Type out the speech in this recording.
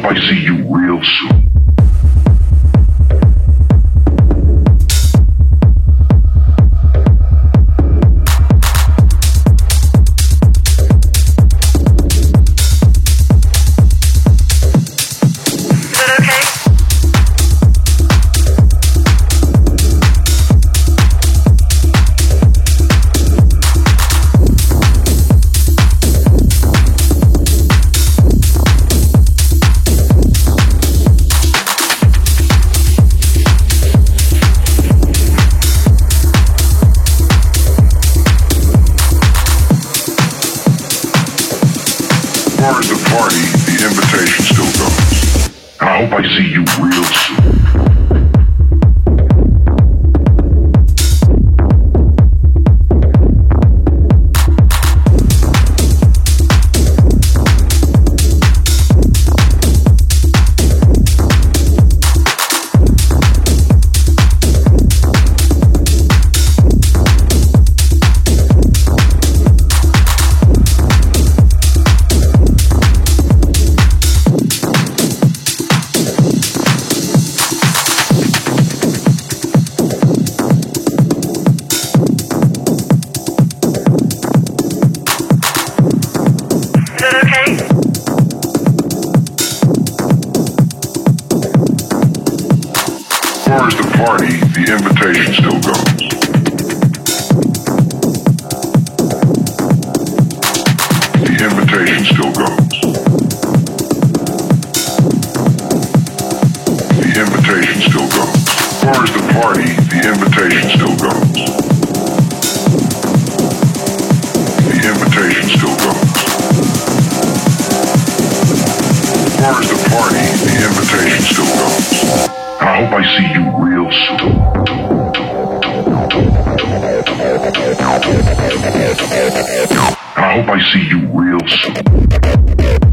hope I see you real soon. As far as the party, the invitation still goes. And I hope I see you real soon. As far as the party, the invitation still goes. The invitation still goes. The invitation still goes. As far as the party, the invitation still goes. The invitation still goes. As far as the party, the invitation still goes. I hope I see you real soon. I hope I see you real soon.